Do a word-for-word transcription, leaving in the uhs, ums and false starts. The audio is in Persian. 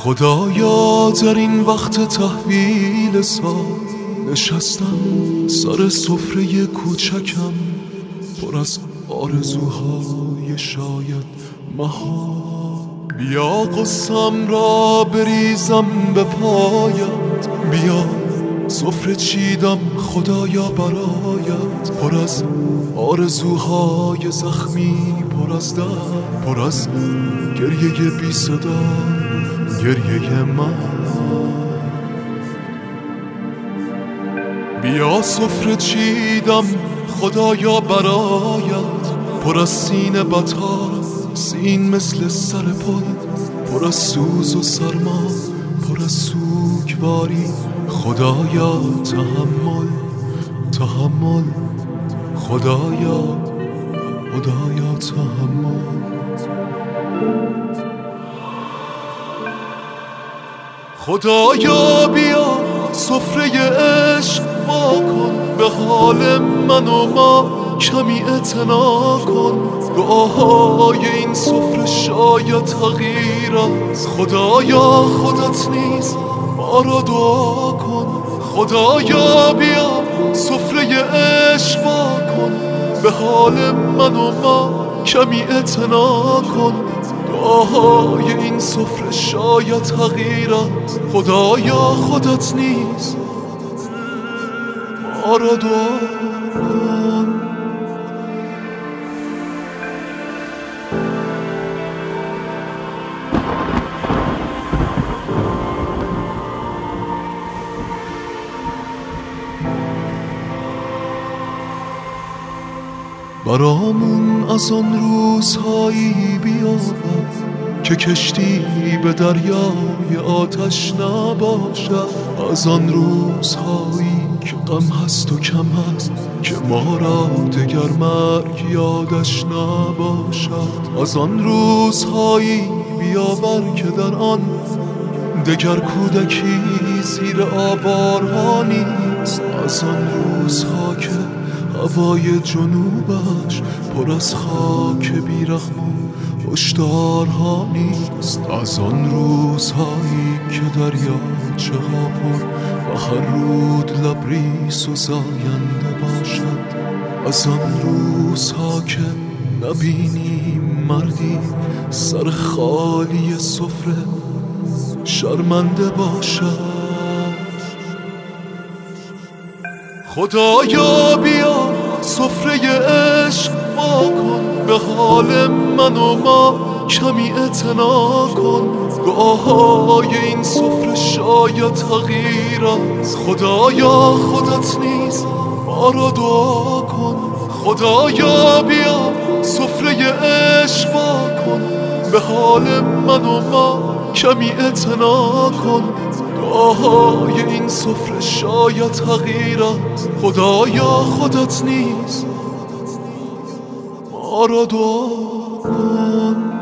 خدایا در این وقت تحویل سال نشستم سر سفره کوچکم پر از آرزوهای شاید محال. بیا قصم را بریزم به پایت، بیا سفره چیدم خدایا برایت، پر از آرزوهای زخمی، پر از درد، پر از گریه بی صدا، گریه من. بیا سفره چیدم خدایا برایت، پر از سینه بطار، سین مثل سر پل، پر از سوز و سرما، پر از سوگواری. خدایا تحمل تحمل، خدایا خدایا تحمل. خدایا بیا سفره عشق واکن، به حال من و ما کمی اعتنا کن. دعاهای این سفره شاید تغییر است، خدایا خودت نیز ما را دعا کن. خدایا بیا سفره عشق واکن، به حال من و ما کمی اعتنا کن. دعاهای این سفره شاید تغییر است، خدایا خودت نیز ما را دعا کن. برامون از آن روزهایی بیاور که کشتی به دریای آتش نباشد، از آن روزهایی که غم هست و کم هست، که ما را دگر مرگ یادش نباشد. از آن روزهایی بیاور که در آن دگر کودکی زیر آوارها نیست، از آن روزها که هوای جنوبش پر از خاک بیرحم و هشدارها نیست، از آن روزهایی که دریاچه ها پر و هر رود لبریز و زاینده باشد، از آن روزها که نبینیم مردی سر خالی سفره شرمنده باشد. خدایا بیا سفره عشق واکن، به حال من و ما کمی اعتنا کن. دعاهای این سفره شاید تغییر است، خدایا خودت نیز ما را دعا کن. خدایا بیا سفره عشق واکن، به حال من و ما کمی اعتنا کن. دعاهای این سفره شاید تغییر است، خدایا خودت نیز ما را دعا کن.